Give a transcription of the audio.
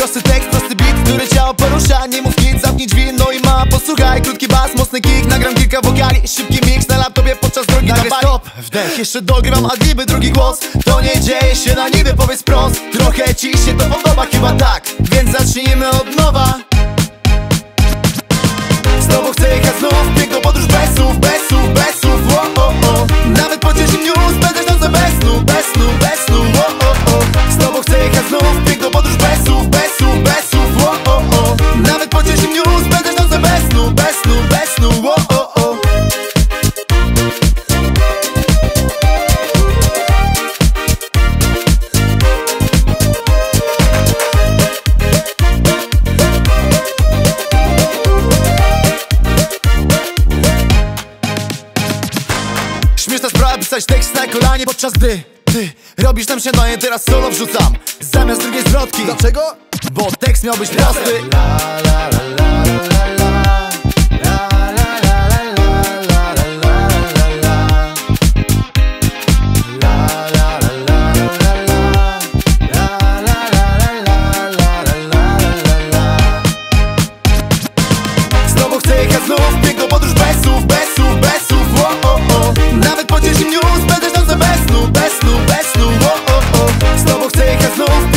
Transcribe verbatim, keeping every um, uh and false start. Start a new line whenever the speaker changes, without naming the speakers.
Prosty tekst, prosty beat, który ciało porusza. Nie mów nic, zamknij drzwi, no i ma, posłuchaj. Krótki bas, mocny kick, nagram kilka wokali. Szybki mix na laptopie podczas drogi na bali. Stop, wdech, jeszcze dogrywam adliby, drugi głos. To nie dzieje się na niby, powiedz prost. Trochę ci się to podoba, chyba tak, więc zacznijmy od nowa. Z tobą chcę jechać znów, piękną podróż bez słów, bez słów, bez słów, o, o, o. Nawet po dziesięć dniu spędzać noce bez snu, bez snu, bez snu, o, o, o. Z tobą chcę jechać znów, piękną podróż bez słów, bez słów, bez słów, o, o, o. Nawet po dziesięć dniu spędzać noce bez snu, bez snu, bez snu, o, o, o. Śmieszna sprawa pisać tekst na kolanie, podczas gdy ty robisz nam śniadanie, teraz solo wrzucam zamiast drugiej zwrotki.
Dlaczego?
Bo tekst miał być prosty. Z tobą chcę jechać znów, piękną podróż bez słów, bez słów, bez słów, o, o, o. Nawet po dziesięć dniu spędzać noce bez snu, bez snu, bez snu, o, o, o. Z tobą chcę jechać znów,